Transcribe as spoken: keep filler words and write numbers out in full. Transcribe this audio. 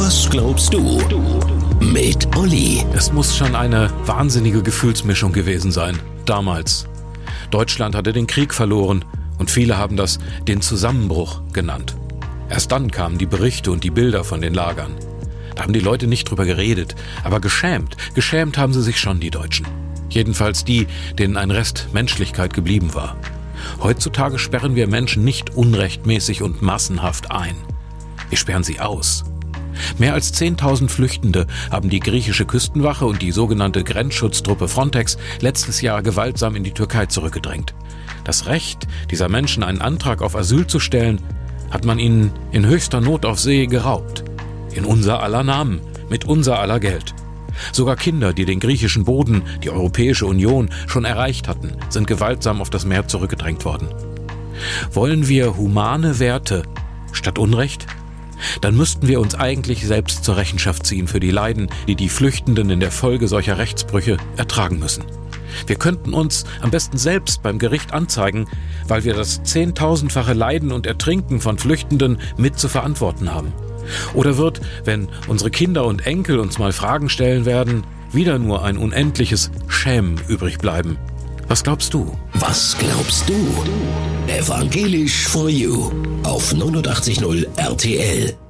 Was glaubst du? Mit Olli. Es muss schon eine wahnsinnige Gefühlsmischung gewesen sein, damals. Deutschland hatte den Krieg verloren und viele haben das den Zusammenbruch genannt. Erst dann kamen die Berichte und die Bilder von den Lagern. Da haben die Leute nicht drüber geredet, aber geschämt, geschämt haben sie sich schon, die Deutschen. Jedenfalls die, denen ein Rest Menschlichkeit geblieben war. Heutzutage sperren wir Menschen nicht unrechtmäßig und massenhaft ein. Wir sperren sie aus. Mehr als zehntausend Flüchtende haben die griechische Küstenwache und die sogenannte Grenzschutztruppe Frontex letztes Jahr gewaltsam in die Türkei zurückgedrängt. Das Recht dieser Menschen, einen Antrag auf Asyl zu stellen, hat man ihnen in höchster Not auf See geraubt. In unser aller Namen, mit unser aller Geld. Sogar Kinder, die den griechischen Boden, die Europäische Union, schon erreicht hatten, sind gewaltsam auf das Meer zurückgedrängt worden. Wollen wir humane Werte statt Unrecht? Dann müssten wir uns eigentlich selbst zur Rechenschaft ziehen für die Leiden, die die Flüchtenden in der Folge solcher Rechtsbrüche ertragen müssen. Wir könnten uns am besten selbst beim Gericht anzeigen, weil wir das zehntausendfache Leiden und Ertrinken von Flüchtenden mit zu verantworten haben. Oder wird, wenn unsere Kinder und Enkel uns mal Fragen stellen werden, wieder nur ein unendliches Schämen übrig bleiben? Was glaubst du? Was glaubst du? Evangelisch for You auf neunundachtzig Komma null R T L.